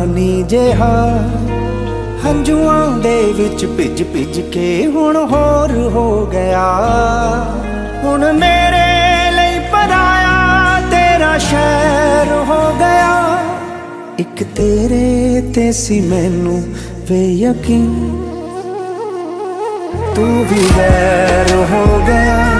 ਨੀ ਜਿਹਾ ਹੰਝੂਆਂ ਦੇ ਵਿੱਚ ਭਿੱਜ ਭਿੱਜ ਕੇ ਹੁਣ ਹੋਰ ਹੋ ਗਿਆ। ਹੁਣ ਮੇਰੇ ਲਈ ਪਰਾਇਆ ਤੇਰਾ ਸ਼ਹਿਰ ਹੋ ਗਿਆ। ਇੱਕ ਤੇਰੇ ਤੇ ਸੀ ਮੈਨੂੰ ਵੇ ਯਕੀਨ, ਤੂੰ ਵੀ ਗੈਰ ਹੋ ਗਿਆ।